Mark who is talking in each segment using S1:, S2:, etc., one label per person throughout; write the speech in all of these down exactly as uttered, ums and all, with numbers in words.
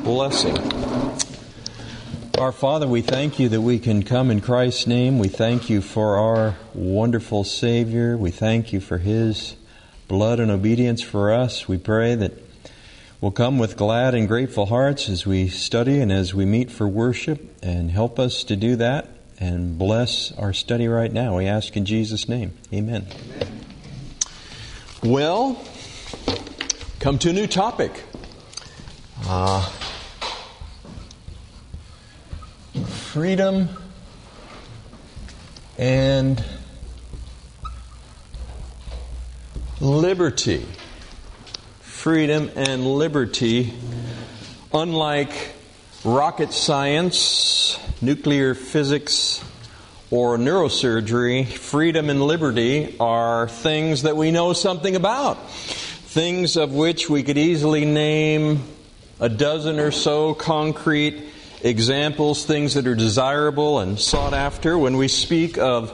S1: blessing. Our Father, we thank you that we can come in Christ's name. We thank you for our wonderful Savior. We thank you for His blood and obedience for us. We pray that we'll come with glad and grateful hearts as we study and as we meet for worship, and help us to do that and bless our study right now. We ask in Jesus' name. Amen. Amen. Well, come to a new topic. Uh, freedom and liberty. Freedom and liberty. Unlike rocket science, nuclear physics, or neurosurgery, freedom and liberty are things that we know something about. Things of which we could easily name a dozen or so concrete examples, things that are desirable and sought after. When we speak of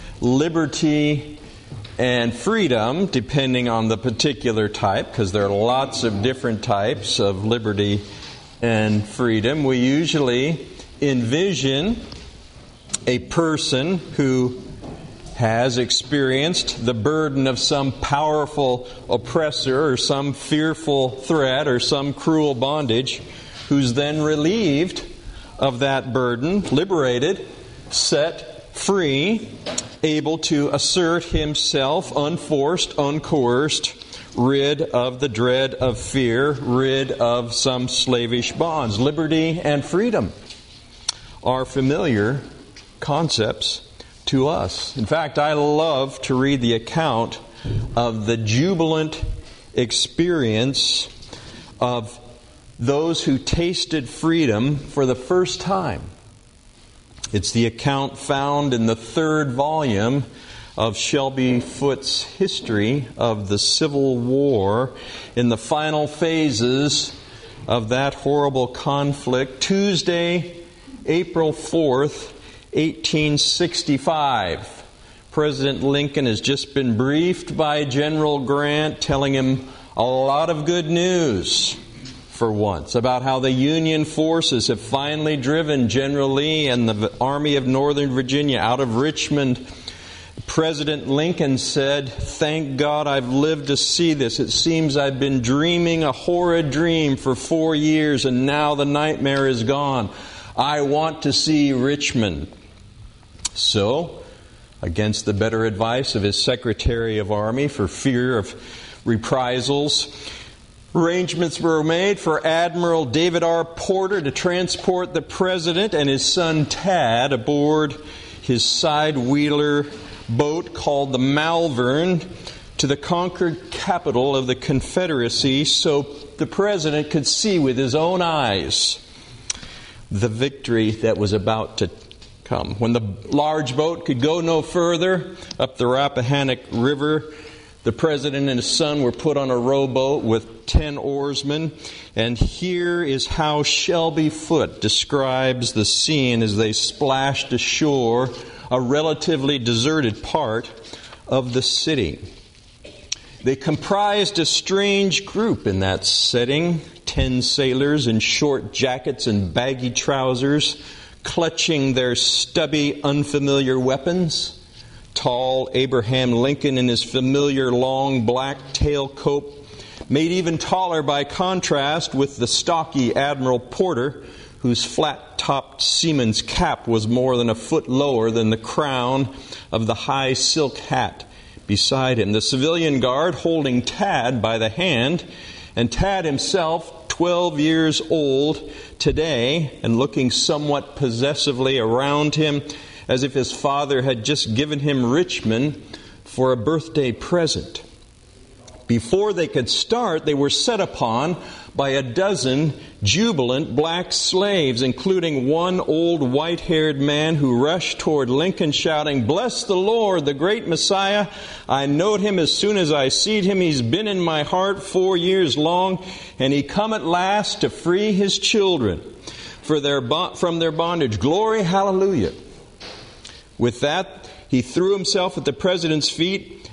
S1: liberty and freedom, depending on the particular type, because there are lots of different types of liberty and freedom, we usually envision a person who has experienced the burden of some powerful oppressor or some fearful threat or some cruel bondage, who's then relieved of that burden, liberated, set free, able to assert himself unforced, uncoerced, rid of the dread of fear, rid of some slavish bonds. Liberty and freedom are familiar concepts to us. In fact, I love to read the account of the jubilant experience of those who tasted freedom for the first time. It's the account found in the third volume of Shelby Foote's history of the Civil War, in the final phases of that horrible conflict. Tuesday, April fourth, eighteen sixty-five. President Lincoln has just been briefed by General Grant, telling him a lot of good news for once about how the Union forces have finally driven General Lee and the Army of Northern Virginia out of Richmond. President Lincoln said, "Thank God I've lived to see this. It seems I've been dreaming a horrid dream for four years, and now the nightmare is gone. I want to see Richmond." So, against the better advice of his Secretary of Army, for fear of reprisals, arrangements were made for Admiral David R. Porter to transport the President and his son Tad aboard his side-wheeler boat called the Malvern to the conquered capital of the Confederacy, so the President could see with his own eyes the victory that was about to come. When the large boat could go no further up the Rappahannock River, the President and his son were put on a rowboat with ten oarsmen. And here is how Shelby Foote describes the scene as they splashed ashore a relatively deserted part of the city. They comprised a strange group in that setting. Ten sailors in short jackets and baggy trousers, clutching their stubby, unfamiliar weapons. Tall Abraham Lincoln in his familiar long black tailcoat, made even taller by contrast with the stocky Admiral Porter, whose flat-topped seaman's cap was more than a foot lower than the crown of the high silk hat beside him. The civilian guard holding Tad by the hand, and Tad himself, twelve years old today, and looking somewhat possessively around him, as if his father had just given him Richmond for a birthday present. Before they could start, they were set upon by a dozen jubilant black slaves, including one old white-haired man who rushed toward Lincoln shouting, "Bless the Lord, the great Messiah. I knowed him as soon as I seed him. He's been in my heart four years long, and he come at last to free his children for their bo- from their bondage. Glory, hallelujah." With that, he threw himself at the President's feet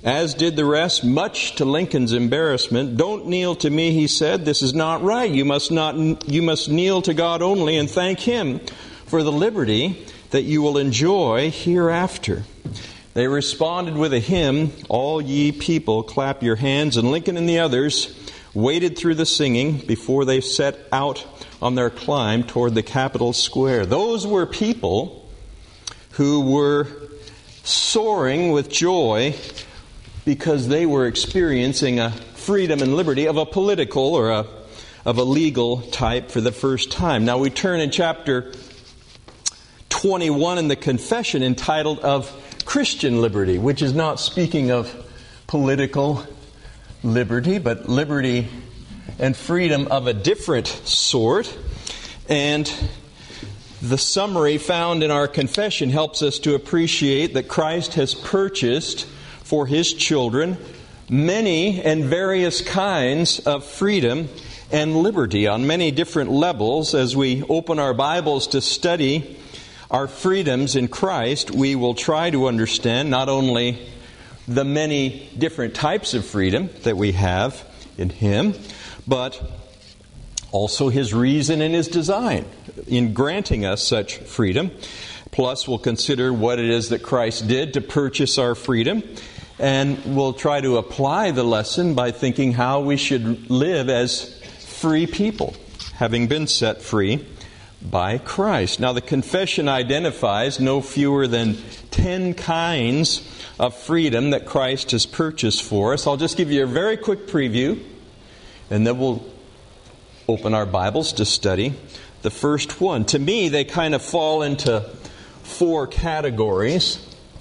S1: as did the rest, much to Lincoln's embarrassment. "Don't kneel to me," he said. "This is not right. You must not. You must kneel to God only and thank Him for the liberty that you will enjoy hereafter." They responded with a hymn, "All ye people, clap your hands," and Lincoln and the others waited through the singing before they set out on their climb toward the Capitol Square. Those were people who were soaring with joy because they were experiencing a freedom and liberty of a political or a, of a legal type for the first time. Now we turn in chapter twenty-one in the confession entitled "Of Christian Liberty," which is not speaking of political liberty, but liberty and freedom of a different sort. And the summary found in our confession helps us to appreciate that Christ has purchased for His children many and various kinds of freedom and liberty on many different levels. As we open our Bibles to study our freedoms in Christ, we will try to understand not only the many different types of freedom that we have in Him, but also His reason and His design in granting us such freedom. Plus, we'll consider what it is that Christ did to purchase our freedom. And we'll try to apply the lesson by thinking how we should live as free people, having been set free by Christ. Now, the confession identifies no fewer than ten kinds of freedom that Christ has purchased for us. I'll just give you a very quick preview, and then we'll open our Bibles to study the first one. To me, they kind of fall into four categories.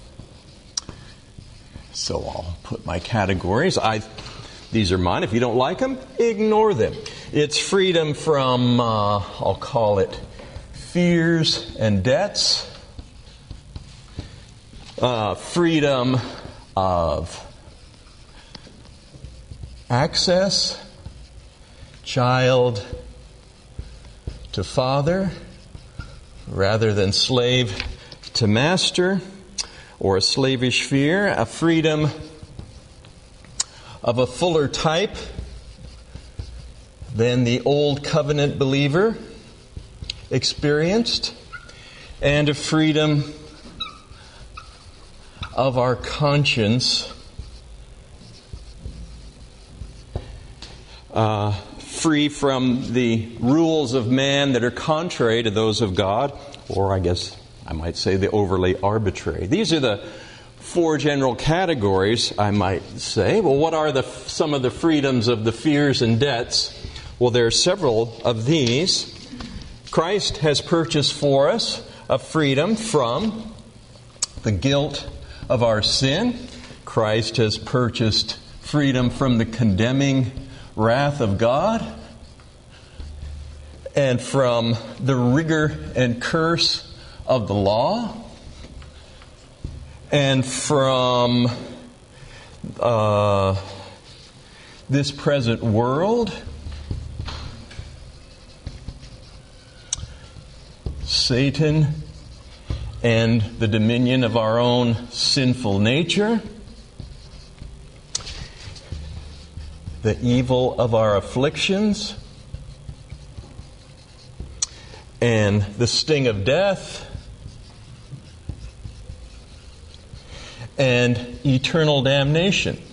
S1: So I'll put my categories. I, these are mine. If you don't like them, ignore them. It's freedom from, uh, I'll call it, fears and debts. Uh, freedom of access, child to father, rather than slave to master, or a slavish fear. A freedom of a fuller type than the old covenant believer experienced, and a freedom of our conscience, uh, free from the rules of man that are contrary to those of God, or I guess I might say the overly arbitrary. These are the four general categories, I might say. Well, what are the some of the freedoms of the fears and debts? Well, there are several of these. Christ has purchased for us a freedom from the guilt of our sin. Christ has purchased freedom from the condemning wrath of God and from the rigor and curse of the law, and from uh, this present world, Satan, and the dominion of our own sinful nature, the evil of our afflictions, and the sting of death, and eternal damnation.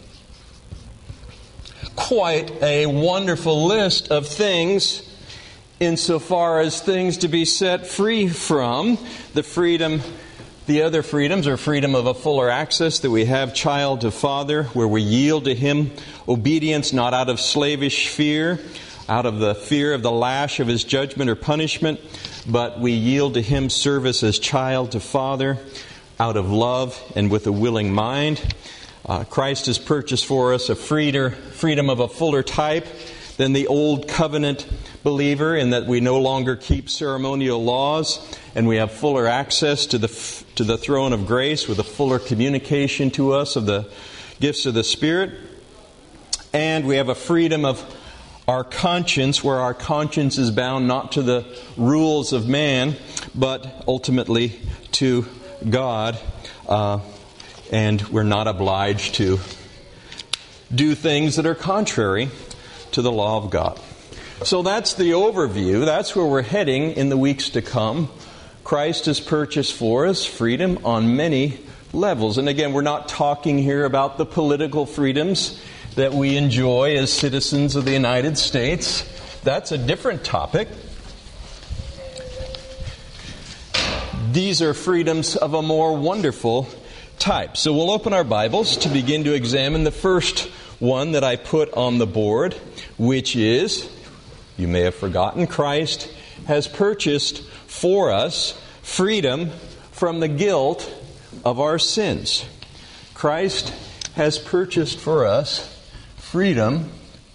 S1: Quite a wonderful list of things insofar as things to be set free from. The freedom, the other freedoms are freedom of a fuller access that we have, child to father, where we yield to Him obedience not out of slavish fear, out of the fear of the lash of His judgment or punishment, but we yield to Him service as child to father, out of love and with a willing mind. Uh, Christ has purchased for us a freeder, freedom of a fuller type than the old covenant believer, in that we no longer keep ceremonial laws, and we have fuller access to the to the throne of grace with a fuller communication to us of the gifts of the Spirit. And we have a freedom of our conscience, where our conscience is bound not to the rules of man, but ultimately to God, uh, and we're not obliged to do things that are contrary to the law of God. So that's the overview. That's where we're heading in the weeks to come. Christ has purchased for us freedom on many levels. And again, we're not talking here about the political freedoms that we enjoy as citizens of the United States. That's a different topic. These are freedoms of a more wonderful type. So we'll open our Bibles to begin to examine the first one that I put on the board, which is, you may have forgotten, Christ has purchased for us freedom from the guilt of our sins. Christ has purchased for us freedom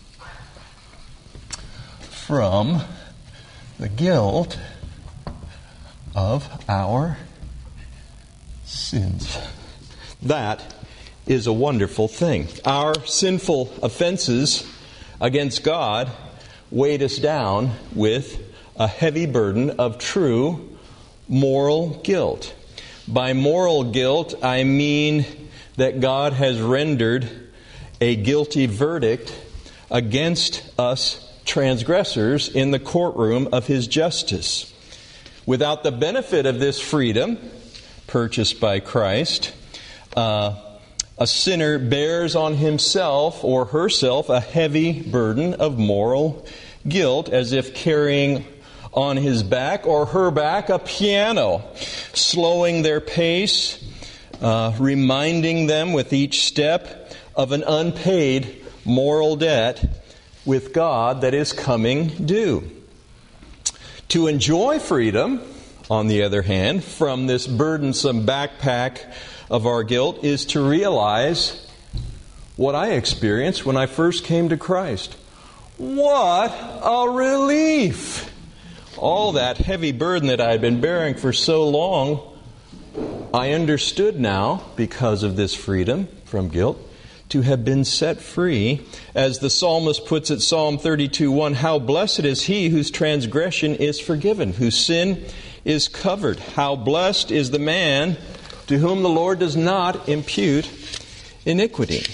S1: from the guilt of our sins. That is a wonderful thing. Our sinful offenses against God weighed us down with a heavy burden of true moral guilt. By moral guilt, I mean that God has rendered a guilty verdict against us transgressors in the courtroom of His justice. Without the benefit of this freedom, purchased by Christ, uh, a sinner bears on himself or herself a heavy burden of moral guilt, as if carrying on his back or her back a piano, slowing their pace, uh, reminding them with each step of an unpaid moral debt with God that is coming due. To enjoy freedom, on the other hand, from this burdensome backpack of our guilt is to realize what I experienced when I first came to Christ. What a relief! All that heavy burden that I had been bearing for so long, I understood now, because of this freedom from guilt, to have been set free. As the psalmist puts it, Psalm thirty-two one, how blessed is he whose transgression is forgiven, whose sin is covered. How blessed is the man to whom the Lord does not impute iniquity.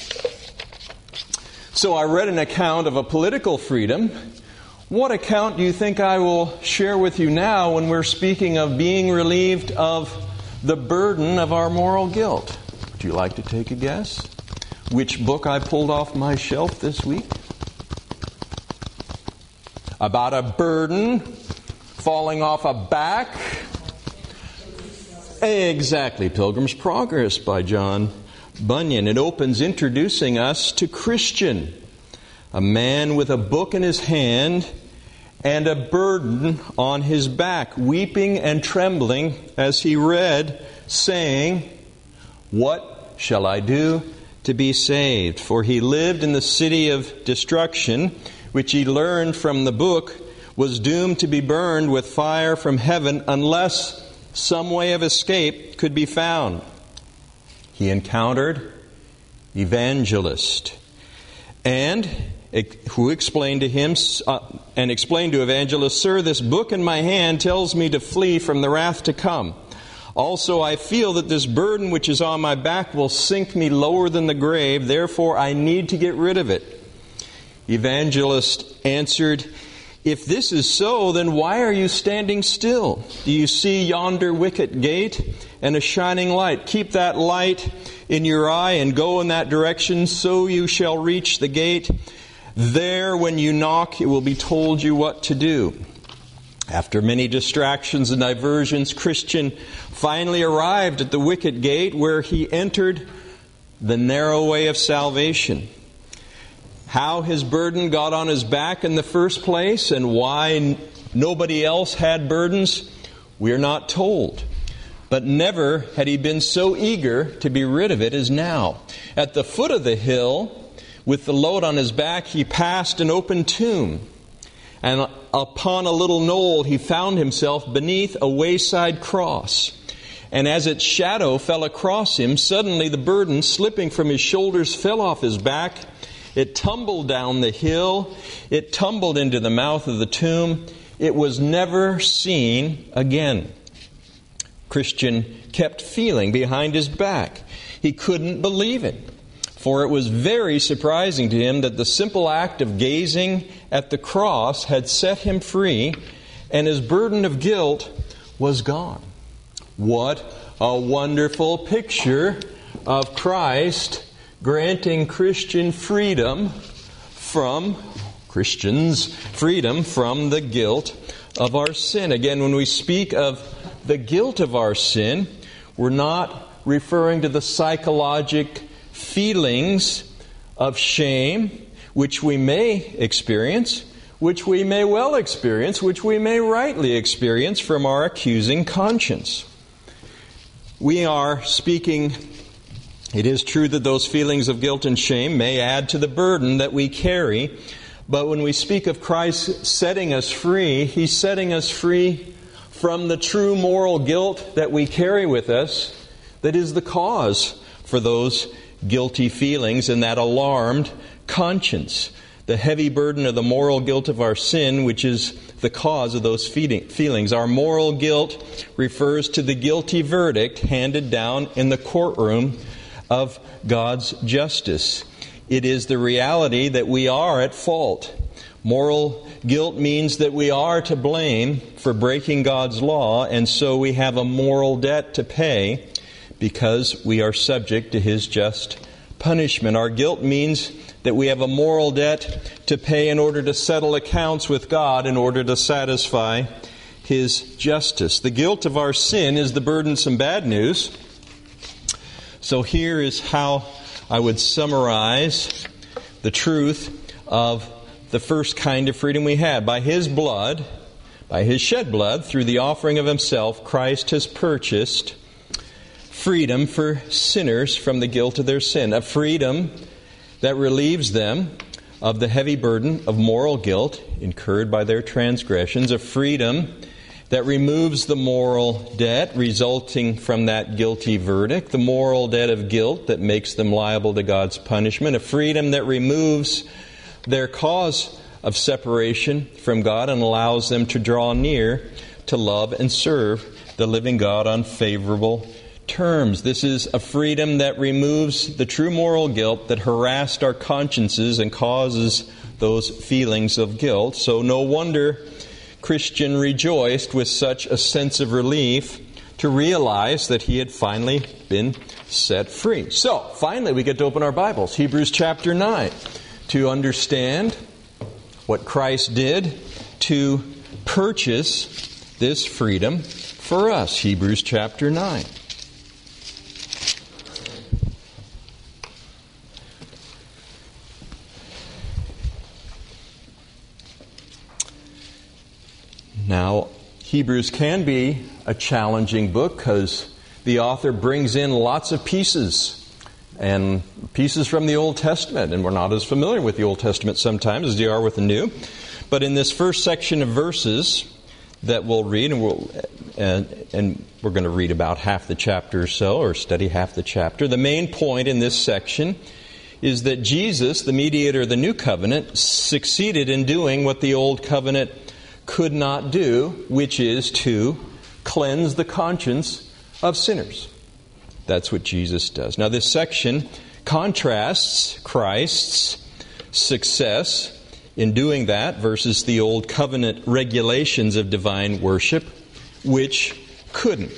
S1: So I read an account of a political freedom. What account do you think I will share with you now when we're speaking of being relieved of the burden of our moral guilt? Would you like to take a guess? Which book I pulled off my shelf this week? About a burden falling off a back? Exactly, Pilgrim's Progress by John Bunyan. It opens introducing us to Christian, a man with a book in his hand and a burden on his back, weeping and trembling as he read, saying, what shall I do to be saved? For he lived in the city of destruction, which he learned from the book was doomed to be burned with fire from heaven unless some way of escape could be found. He encountered Evangelist, and who explained to him uh, and explained to Evangelist, Sir, this book in my hand tells me to flee from the wrath to come. Also, I feel that this burden which is on my back will sink me lower than the grave. Therefore, I need to get rid of it. Evangelist answered, if this is so, then why are you standing still? Do you see yonder wicket gate and a shining light? Keep that light in your eye and go in that direction, so you shall reach the gate. There, when you knock, it will be told you what to do. After many distractions and diversions, Christian finally arrived at the wicket gate, where he entered the narrow way of salvation. How his burden got on his back in the first place and why nobody else had burdens, we're not told. But never had he been so eager to be rid of it as now. At the foot of the hill, with the load on his back, he passed an open tomb. And upon a little knoll, he found himself beneath a wayside cross. And as its shadow fell across him, suddenly the burden, slipping from his shoulders, fell off his back. It tumbled down the hill. It tumbled into the mouth of the tomb. It was never seen again. Christian kept feeling behind his back. He couldn't believe it. For it was very surprising to him that the simple act of gazing at the cross had set him free, and his burden of guilt was gone. What a wonderful picture of Christ granting Christian freedom from, Christians, freedom from the guilt of our sin. Again, when we speak of the guilt of our sin, we're not referring to the psychologic feelings of shame, which we may experience, which we may well experience, which we may rightly experience from our accusing conscience. We are speaking, it is true that those feelings of guilt and shame may add to the burden that we carry, but when we speak of Christ setting us free, He's setting us free from the true moral guilt that we carry with us that is the cause for those guilty feelings and that alarmed conscience. The heavy burden of the moral guilt of our sin, which is the cause of those feelings. Our moral guilt refers to the guilty verdict handed down in the courtroom of God's justice. It is the reality that we are at fault. Moral guilt means that we are to blame for breaking God's law, and so we have a moral debt to pay because we are subject to His just punishment. Our guilt means that we have a moral debt to pay in order to settle accounts with God, in order to satisfy His justice. The guilt of our sin is the burdensome bad news. So here is how I would summarize the truth of the first kind of freedom we had. By His blood, by His shed blood, through the offering of Himself, Christ has purchased freedom for sinners from the guilt of their sin. A freedom that relieves them of the heavy burden of moral guilt incurred by their transgressions. A freedom that removes the moral debt resulting from that guilty verdict. The moral debt of guilt that makes them liable to God's punishment. A freedom that removes their cause of separation from God and allows them to draw near to love and serve the living God on favorable terms. This is a freedom that removes the true moral guilt that harassed our consciences and causes those feelings of guilt. So no wonder Christian rejoiced with such a sense of relief to realize that he had finally been set free. So, finally we get to open our Bibles. Hebrews chapter nine. To understand what Christ did to purchase this freedom for us. Hebrews chapter nine. Now, Hebrews can be a challenging book because the author brings in lots of pieces and pieces from the Old Testament, and we're not as familiar with the Old Testament sometimes as you are with the New. But in this first section of verses that we'll read, and, we'll, and, and we're going to read about half the chapter or so, or study half the chapter, the main point in this section is that Jesus, the mediator of the New Covenant, succeeded in doing what the Old Covenant could not do, which is to cleanse the conscience of sinners. That's what Jesus does. Now, this section contrasts Christ's success in doing that versus the Old Covenant regulations of divine worship, which couldn't.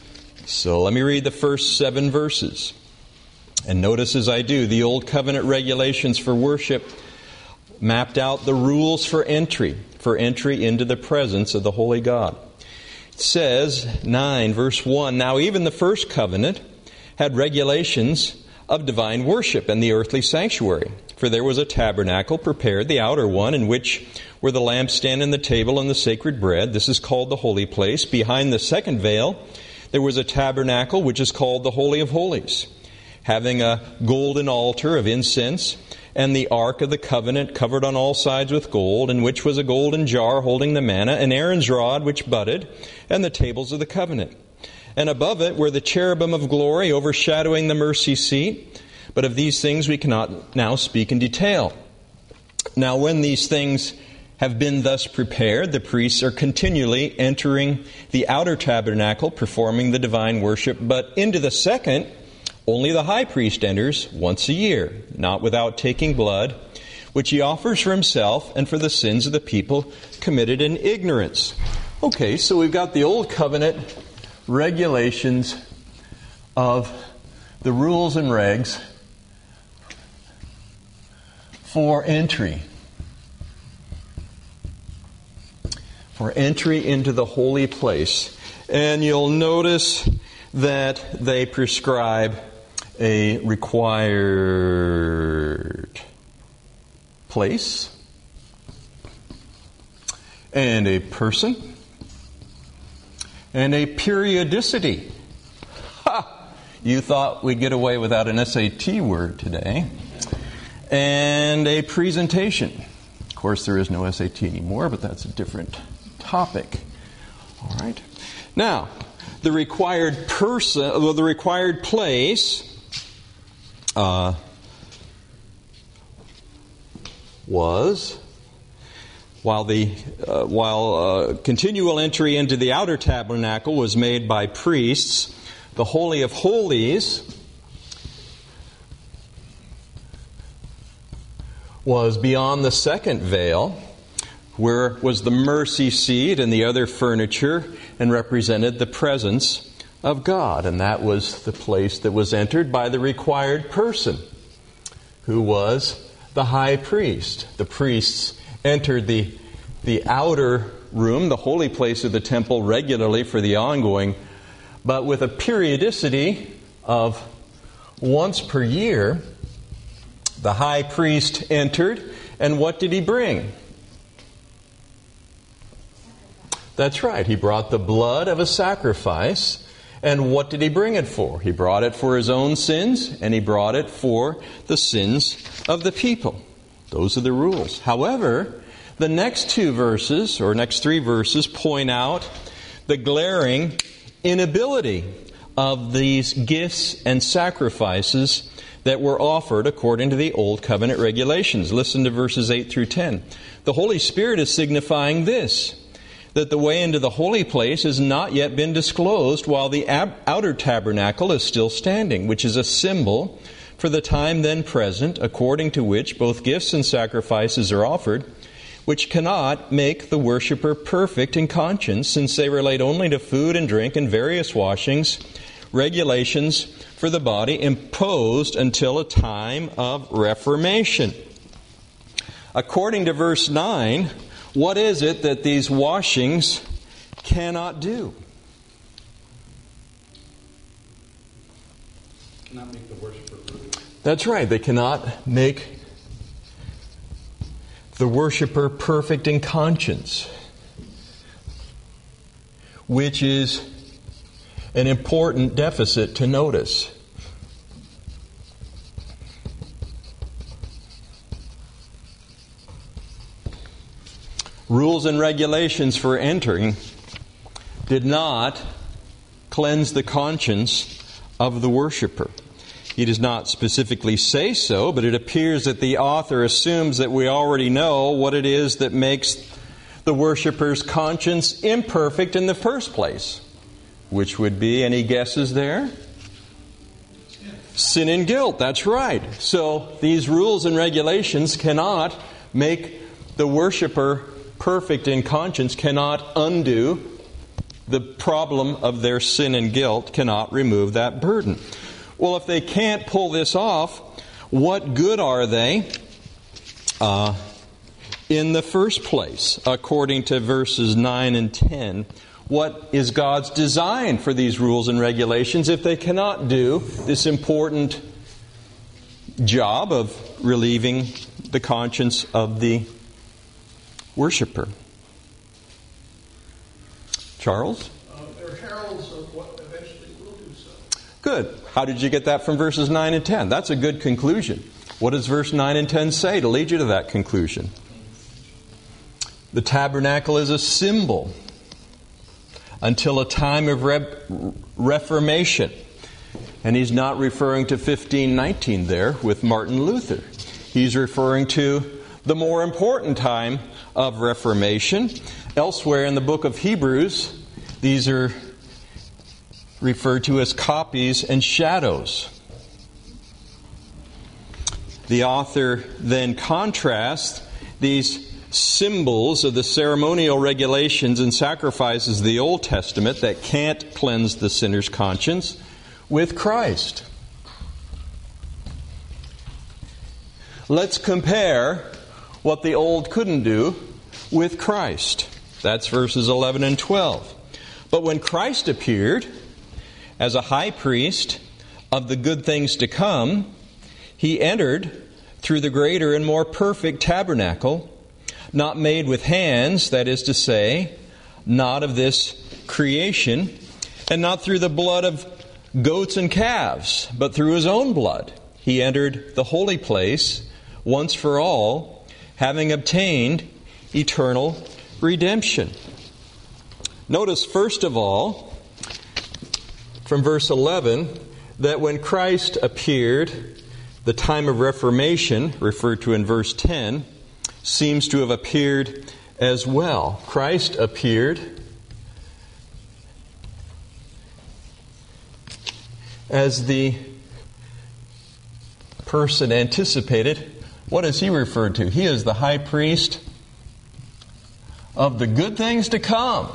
S1: So let me read the first seven verses. And notice as I do, the Old Covenant regulations for worship mapped out the rules for entry, for entry into the presence of the Holy God. It says, nine, verse one, now even the first covenant had regulations of divine worship and the earthly sanctuary. For there was a tabernacle prepared, the outer one, in which were the lampstand and the table and the sacred bread. This is called the holy place. Behind the second veil, there was a tabernacle which is called the Holy of Holies, having a golden altar of incense, and the ark of the covenant covered on all sides with gold, in which was a golden jar holding the manna, and Aaron's rod which budded, and the tables of the covenant. And above it were the cherubim of glory overshadowing the mercy seat. But of these things we cannot now speak in detail. Now when these things have been thus prepared, the priests are continually entering the outer tabernacle, performing the divine worship. But into the second Only the high priest enters once a year, not without taking blood, which he offers for himself and for the sins of the people committed in ignorance. Okay, so we've got the Old Covenant regulations of the rules and regs for entry. For entry into the holy place. And you'll notice that they prescribe a required place and a person and a periodicity. Ha! You thought we'd get away without an S A T word today. And a presentation. Of course, there is no S A T anymore, but that's a different topic. All right. Now, the required person, well, the required place uh, was, while the uh, while uh, continual entry into the outer tabernacle was made by priests, the Holy of Holies was beyond the second veil, where was the mercy seat and the other furniture, and represented the presence of God. And that was the place that was entered by the required person, who was the high priest. The priests entered the, the outer room, the holy place of the temple, regularly for the ongoing, but with a periodicity of once per year. The high priest entered, and what did he bring? That's right. He brought the blood of a sacrifice. And what did he bring it for? He brought it for his own sins, and he brought it for the sins of the people. Those are the rules. However, the next two verses, or next three verses, point out the glaring inability of these gifts and sacrifices that were offered according to the Old Covenant regulations. Listen to verses eight through ten. The Holy Spirit is signifying this, that the way into the holy place has not yet been disclosed while the ab- outer tabernacle is still standing, which is a symbol for the time then present, according to which both gifts and sacrifices are offered, which cannot make the worshiper perfect in conscience, since they relate only to food and drink and various washings, regulations for the body imposed until a time of reformation. According to verse nine, what is it that these washings cannot do?
S2: Cannot make the worshiper perfect.
S1: That's right. They cannot make the worshiper perfect in conscience, which is an important deficit to notice. Rules and regulations for entering did not cleanse the conscience of the worshiper. He does not specifically say so, but it appears that the author assumes that we already know what it is that makes the worshiper's conscience imperfect in the first place. Which would be, any guesses there? Sin and guilt, that's right. So these rules and regulations cannot make the worshiper perfect in conscience, cannot undo the problem of their sin and guilt, cannot remove that burden. Well, if they can't pull this off, what good are they uh, in the first place? According to verses nine and ten, what is God's design for these rules and regulations if they cannot do this important job of relieving the conscience of the worshiper? Charles?
S3: Uh, they're heralds of what eventually will do so.
S1: Good. How did you get that from verses nine and ten? That's a good conclusion. What does verse nine and ten say to lead you to that conclusion? The tabernacle is a symbol until a time of re- reformation. And he's not referring to fifteen nineteen there with Martin Luther. He's referring to the more important time of Reformation. Elsewhere in the book of Hebrews, these are referred to as copies and shadows the author then contrasts these symbols of the ceremonial regulations and sacrifices of the Old Testament that can't cleanse the sinner's conscience with Christ. Let's compare what the old couldn't do with Christ. That's verses eleven and twelve. But when Christ appeared as a high priest of the good things to come, he entered through the greater and more perfect tabernacle, not made with hands, that is to say, not of this creation, and not through the blood of goats and calves, but through his own blood. He entered the holy place once for all, having obtained eternal redemption. Notice, first of all, from verse eleven, that when Christ appeared, the time of Reformation, referred to in verse ten, seems to have appeared as well. Christ appeared as the person anticipated. What is he referred to? He is the high priest of the good things to come.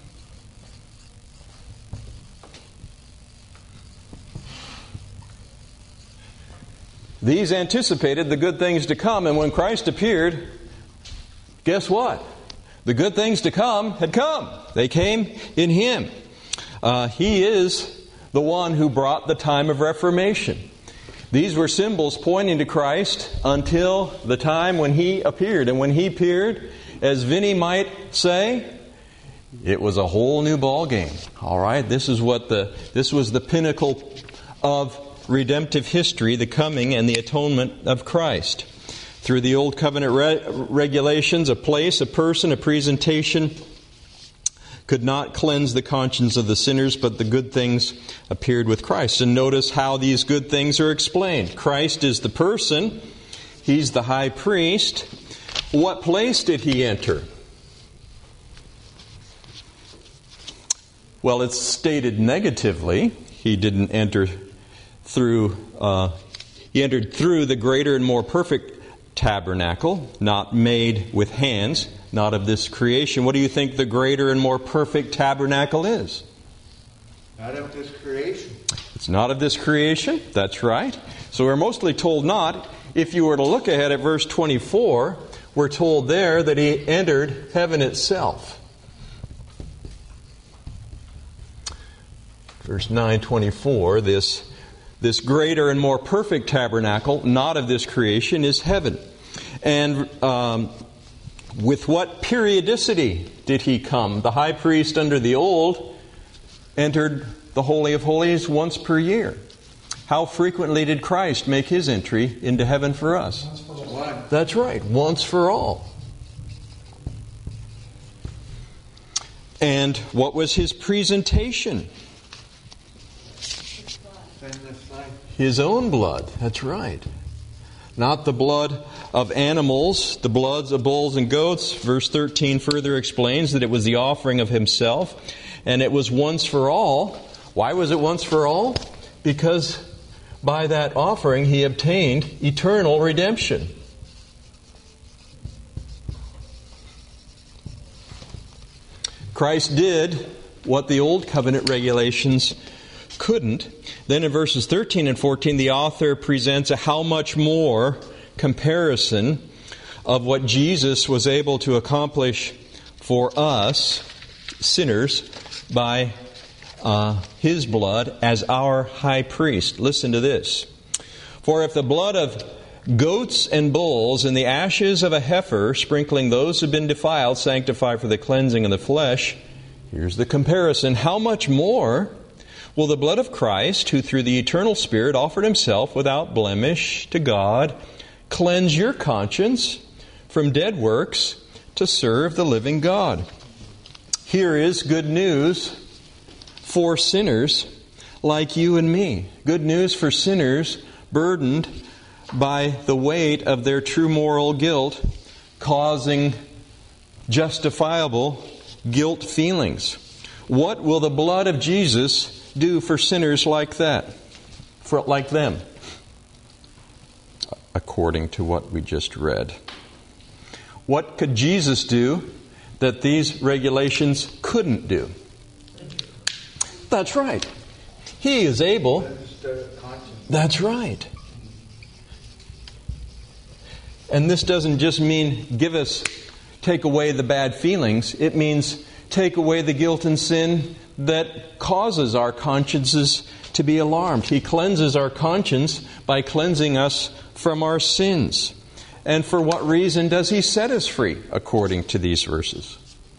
S1: These anticipated the good things to come, and when Christ appeared, guess what? The good things to come had come. They came in Him. Uh, he is the one who brought the time of Reformation. These were symbols pointing to Christ until the time when He appeared. And when He appeared, as Vinny might say, it was a whole new ball game. All right, this is what the this was the pinnacle of redemptive history, the coming and the atonement of Christ. Through the Old Covenant re- regulations, a place, a person, a presentation could not cleanse the conscience of the sinners, but the good things appeared with Christ. And notice how these good things are explained. Christ is the person. He's the high priest. What place did He enter? Well, it's stated negatively. He didn't enter through, uh, He entered through the greater and more perfect tabernacle, not made with hands, not of this creation. What do you think the greater and more perfect tabernacle is?
S2: Not of this creation.
S1: It's not of this creation. That's right. So we're mostly told not. If you were to look ahead at verse twenty-four, we're told there that He entered heaven itself. Verse nine twenty-four, this This greater and more perfect tabernacle, not of this creation, is heaven. And um, with what periodicity did He come? The high priest under the old entered the Holy of Holies once per year. How frequently did Christ make His entry into heaven for us?
S3: Once for all.
S1: That's right, once for all. And what was His presentation? His own blood. That's right. Not the blood of animals, the bloods of bulls and goats. Verse thirteen further explains that it was the offering of Himself, and it was once for all. Why was it once for all? Because by that offering He obtained eternal redemption. Christ did what the Old Covenant regulations couldn't. Then in verses thirteen and fourteen, the author presents a how much more comparison of what Jesus was able to accomplish for us, sinners, by uh, His blood as our high priest. Listen to this. For if the blood of goats and bulls and the ashes of a heifer, sprinkling those who have been defiled, sanctify for the cleansing of the flesh, here's the comparison, how much more will the blood of Christ, who through the eternal Spirit offered Himself without blemish to God, cleanse your conscience from dead works to serve the living God? Here is good news for sinners like you and me. Good news for sinners burdened by the weight of their true moral guilt, causing justifiable guilt feelings. What will the blood of Jesus do for sinners like that, for like them? according to what we just read. What could Jesus do that these regulations couldn't do? That's right. He is able. That's right. And this doesn't just mean give us, take away the bad feelings. It means take away the guilt and sin that causes our consciences to be alarmed. He cleanses our conscience by cleansing us from our sins. And for what reason does He set us free, according to these verses?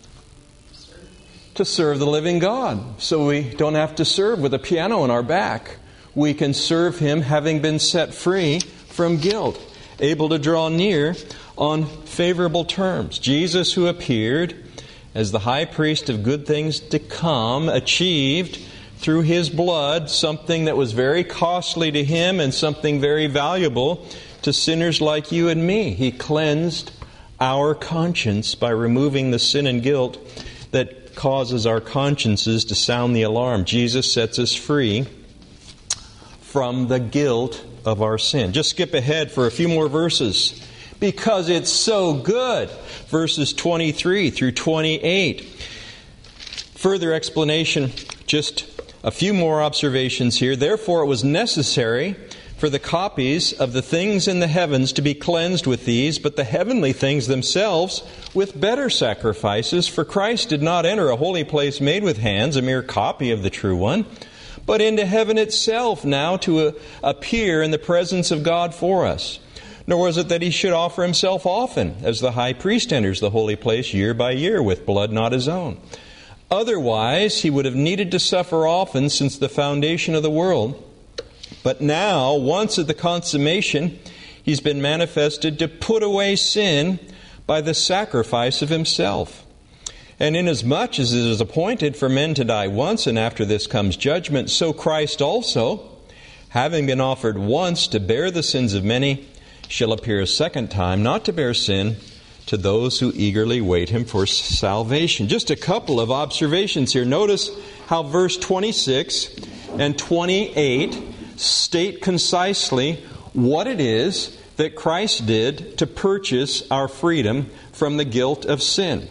S1: To serve the living God. So we don't have to serve with a piano on our back. We can serve Him having been set free from guilt, able to draw near on favorable terms. Jesus, who appeared as the high priest of good things to come, achieved through His blood something that was very costly to Him and something very valuable to sinners like you and me. He cleansed our conscience by removing the sin and guilt that causes our consciences to sound the alarm. Jesus sets us free from the guilt of our sin. Just skip ahead for a few more verses. Because it's so good. Verses twenty-three through twenty-eight. Further explanation, just a few more observations here. Therefore it was necessary for the copies of the things in the heavens to be cleansed with these, but the heavenly things themselves with better sacrifices. For Christ did not enter a holy place made with hands, a mere copy of the true one, but into heaven itself, now to uh, appear in the presence of God for us. Nor was it that He should offer Himself often, as the high priest enters the holy place year by year with blood not his own. Otherwise, He would have needed to suffer often since the foundation of the world. But now, once at the consummation, He's been manifested to put away sin by the sacrifice of Himself. And inasmuch as it is appointed for men to die once, and after this comes judgment, so Christ also, having been offered once to bear the sins of many, shall appear a second time, not to bear sin, to those who eagerly wait Him for salvation. Just a couple of observations here. Notice how verse twenty-six and twenty-eight state concisely what it is that Christ did to purchase our freedom from the guilt of sin.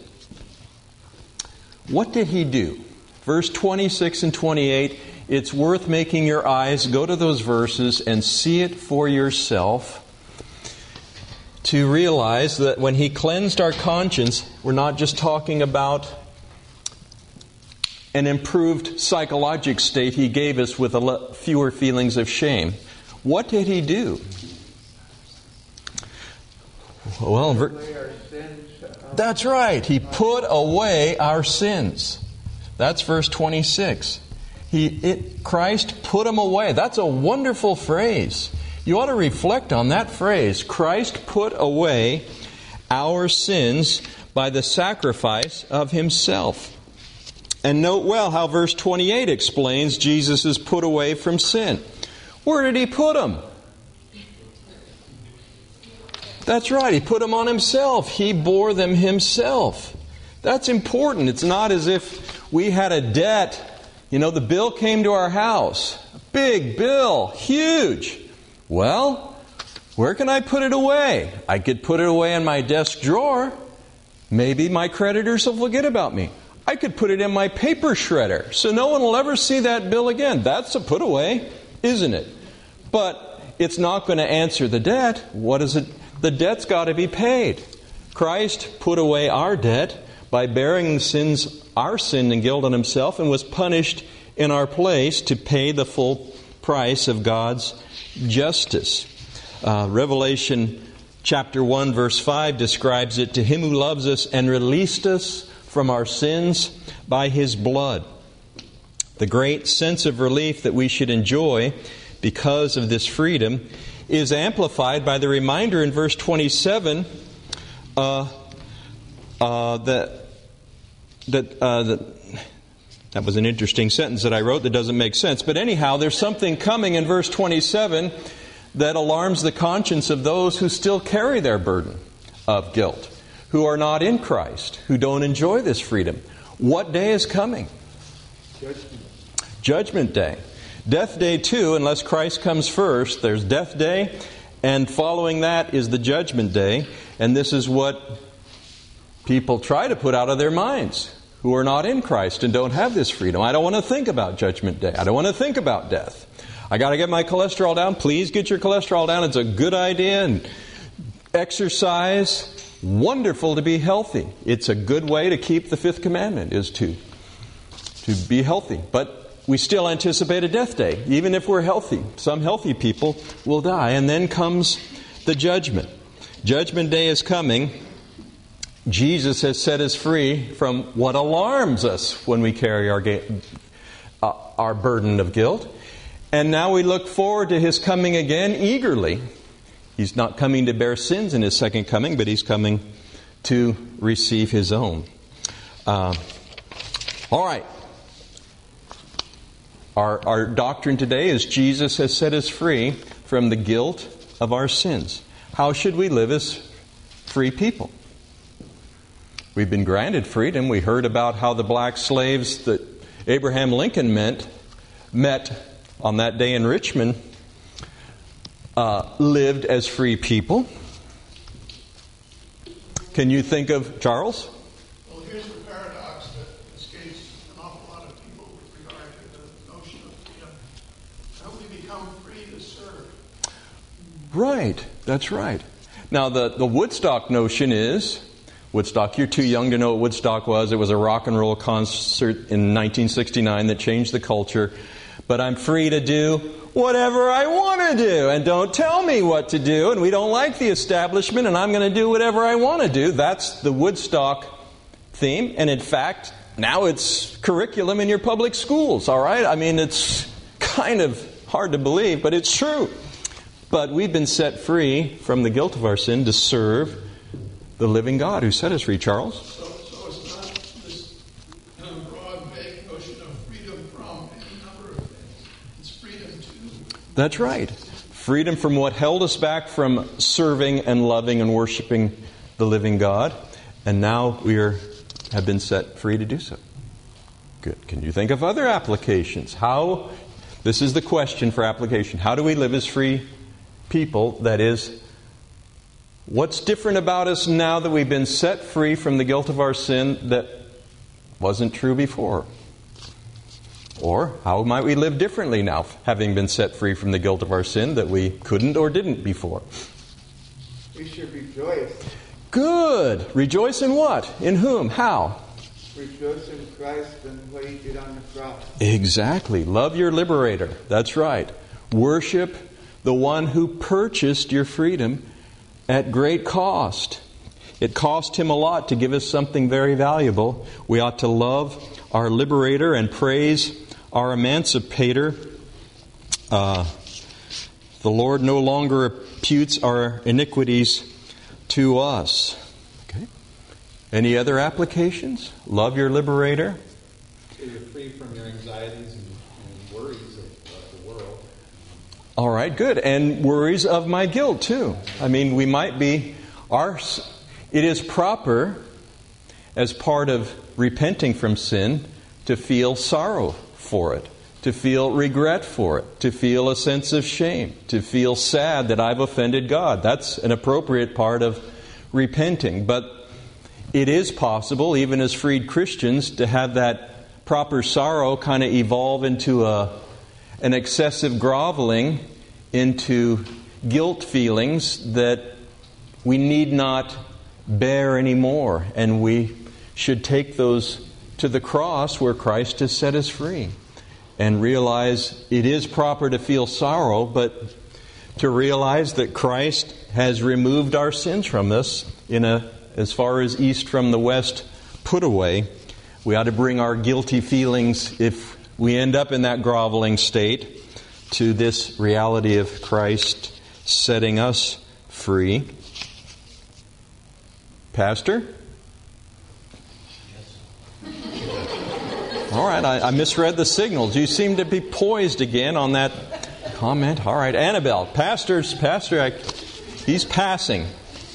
S1: What did He do? Verse twenty-six and twenty-eight, it's worth making your eyes go to those verses and see it for yourself, to realize that when He cleansed our conscience, we're not just talking about an improved psychologic state He gave us with a le- fewer feelings of shame. What did He do? Well, ver- that's right. He put away our sins. That's verse twenty-six. He, it, Christ put them away. That's a wonderful phrase. You ought to reflect on that phrase. Christ put away our sins by the sacrifice of Himself. And note well how verse twenty-eight explains Jesus is put away from sin. Where did He put them? That's right, He put them on Himself. He bore them Himself. That's important. It's not as if we had a debt. You know, the bill came to our house. A big bill. Huge. Well, where can I put it away? I could put it away in my desk drawer. Maybe my creditors will forget about me. I could put it in my paper shredder so no one will ever see that bill again. That's a put away, isn't it? But it's not going to answer the debt. What is it? The debt's got to be paid. Christ put away our debt by bearing the sins, our sin and guilt on Himself, and was punished in our place to pay the full price of God's justice. Uh, Revelation chapter one verse five describes it, to Him who loves us and released us from our sins by His blood. The great sense of relief that we should enjoy because of this freedom is amplified by the reminder in verse twenty-seven uh, uh, that that uh, that that was an interesting sentence that I wrote that doesn't make sense. But anyhow, there's something coming in verse twenty-seven that alarms the conscience of those who still carry their burden of guilt, who are not in Christ, who don't enjoy this freedom. What day is coming?
S2: Judgment.
S1: Judgment Day. Death Day too, unless Christ comes first. There's Death Day And following that is the judgment day. And this is what people try to put out of their minds who are not in Christ and don't have this freedom. I don't want to think about judgment day. I don't want to think about death. I got to get my cholesterol down. Please get your cholesterol down. It's a good idea. And exercise. Wonderful to be healthy. It's a good way to keep the fifth commandment, is to, to be healthy. But we still anticipate a death day, even if we're healthy. Some healthy people will die. And then comes the judgment. Judgment day is coming. Jesus has set us free from what alarms us when we carry our, ga- uh, our burden of guilt. And now we look forward to His coming again eagerly. He's not coming to bear sins in His second coming, but He's coming to receive His own. Uh, all right. Our, our doctrine today is Jesus has set us free from the guilt of our sins. How should we live as free people? We've been granted freedom. We heard about how the black slaves that Abraham Lincoln met, met on that day in Richmond uh, lived as free people. Can you think of Charles?
S3: Well, here's the paradox that escapes an awful lot of people with regard to the notion of freedom. How we become free to serve.
S1: Right, that's right. Now, the, the Woodstock notion is, Woodstock, you're too young to know what Woodstock was. It was a rock and roll concert in nineteen sixty-nine that changed the culture. But I'm free to do whatever I want to do. And don't tell me what to do. And we don't like the establishment, and I'm going to do whatever I want to do. That's the Woodstock theme. And in fact, now it's curriculum in your public schools, all right? I mean, it's kind of hard to believe, but it's true. But we've been set free from the guilt of our sin to serve the living God who set us free. Charles?
S3: So, so it's not this kind of broad, vague notion of freedom from any number of things. It's freedom to.
S1: That's right. Freedom from what held us back from serving and loving and worshiping the living God. And now we are, have been set free to do so. Good. Can you think of other applications? How, this is the question for application. How do we live as free people? That is, what's different about us now that we've been set free from the guilt of our sin that wasn't true before? Or how might we live differently now, having been set free from the guilt of our sin that we couldn't or didn't before?
S2: We should rejoice.
S1: Good. Rejoice in what? In whom? How?
S2: Rejoice in Christ and what He did on the cross.
S1: Exactly. Love your liberator. That's right. Worship the one who purchased your freedom at great cost. It cost Him a lot to give us something very valuable. We ought to love our liberator and praise our emancipator. Uh, the Lord no longer imputes our iniquities to us. Okay. Any other applications? Love your liberator.
S4: So you're free from your anxieties and, and worries of, of the world.
S1: All right, good. And worries of my guilt, too. I mean, we might be... our. It is proper, as part of repenting from sin, to feel sorrow for it, to feel regret for it, to feel a sense of shame, to feel sad that I've offended God. That's an appropriate part of repenting. But it is possible, even as freed Christians, to have that proper sorrow kind of evolve into a an excessive groveling, into guilt feelings that we need not bear anymore, and we should take those to the cross where Christ has set us free and realize it is proper to feel sorrow, but to realize that Christ has removed our sins from us in a as far as east from the west put away. We ought to bring our guilty feelings, if we end up in that groveling state, to this reality of Christ setting us free. Pastor? All right, I, I misread the signals. You seem to be poised again on that comment. All right, Annabelle. Pastor's, Pastor, I, he's passing.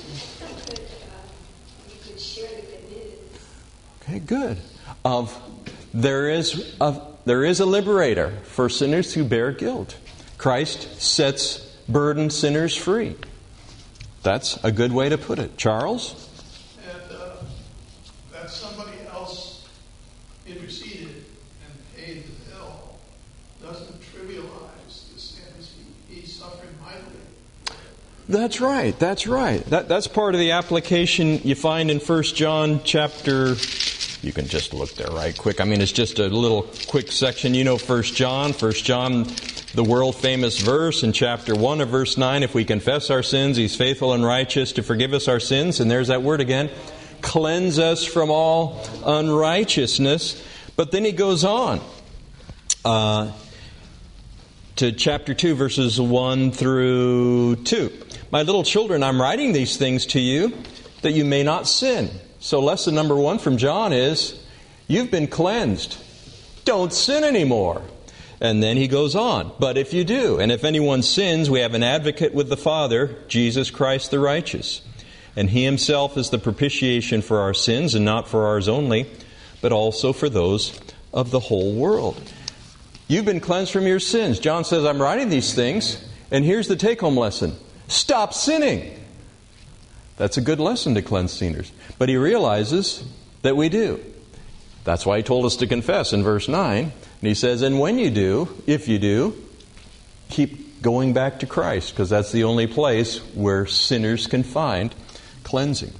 S1: Okay, good. Of there is a, there is a liberator for sinners who bear guilt. Christ sets burden sinners free. That's a good way to put it. Charles?
S3: And uh, that somebody else interceded and paid the bill doesn't trivialize the sins he, he's suffering mightily.
S1: That's right. That's right. That, that's part of the application you find in First John chapter. You can just look there right quick. I mean, it's just a little quick section. You know First John. First John, the world-famous verse in chapter one of verse nine. If we confess our sins, He's faithful and righteous to forgive us our sins. And there's that word again. Cleanse us from all unrighteousness. But then he goes on uh, to chapter two, verses one through two. My little children, I'm writing these things to you that you may not sin. So lesson number one from John is, you've been cleansed. Don't sin anymore. And then he goes on, but if you do, and if anyone sins, we have an advocate with the Father, Jesus Christ the righteous. And He Himself is the propitiation for our sins, and not for ours only, but also for those of the whole world. You've been cleansed from your sins. John says, I'm writing these things, and here's the take-home lesson. Stop sinning. That's a good lesson to cleanse sinners. But he realizes that we do. That's why he told us to confess in verse nine. And he says, and when you do, if you do, keep going back to Christ, because that's the only place where sinners can find cleansing.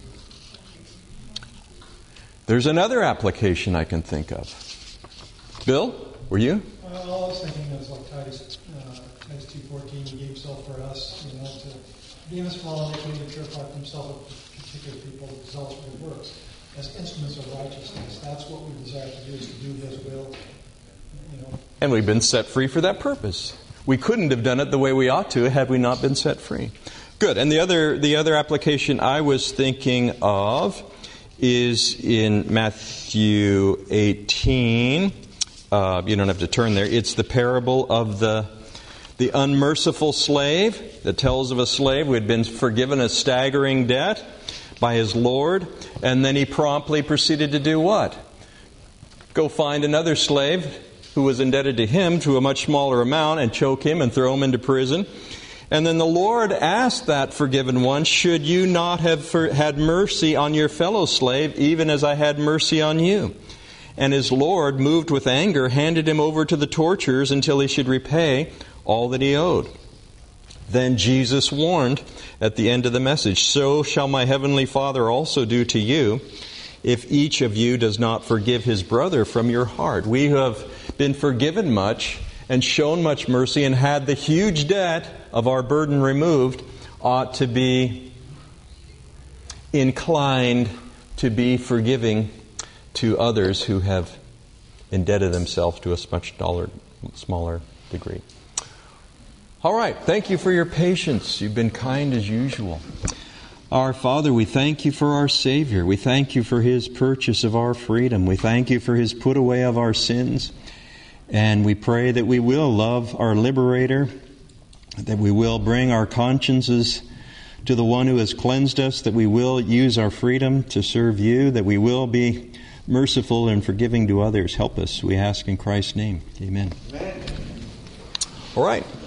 S1: There's another application I can think of. Bill, were you?
S5: Well, all I was thinking was like Titus, uh, Titus two fourteen, He gave Himself for us, you know, to redeem us from all iniquity and purify for Himself a particular people with zealous for good works. As instruments of righteousness, that's what we desire to do, is to do His will. You know.
S1: And we've been set free for that purpose. We couldn't have done it the way we ought to had we not been set free. Good. And the other the other application I was thinking of is in Matthew eighteen. Uh, you don't have to turn there. It's the parable of the the unmerciful slave that tells of a slave who had been forgiven a staggering debt by his Lord, and then he promptly proceeded to do what? Go find another slave who was indebted to him to a much smaller amount and choke him and throw him into prison. And then the Lord asked that forgiven one, should you not have had mercy on your fellow slave, even as I had mercy on you? And his Lord, moved with anger, handed him over to the torturers until he should repay all that he owed. Then Jesus warned at the end of the message, so shall my heavenly Father also do to you, if each of you does not forgive his brother from your heart. We who have been forgiven much and shown much mercy and had the huge debt of our burden removed ought to be inclined to be forgiving to others who have indebted themselves to a much smaller, smaller degree. All right. Thank you for your patience. You've been kind as usual. Our Father, we thank you for our Savior. We thank you for His purchase of our freedom. We thank you for His put away of our sins. And we pray that we will love our Liberator, that we will bring our consciences to the One who has cleansed us, that we will use our freedom to serve you, that we will be merciful and forgiving to others. Help us, we ask in Christ's name. Amen.
S2: Amen.
S1: All right.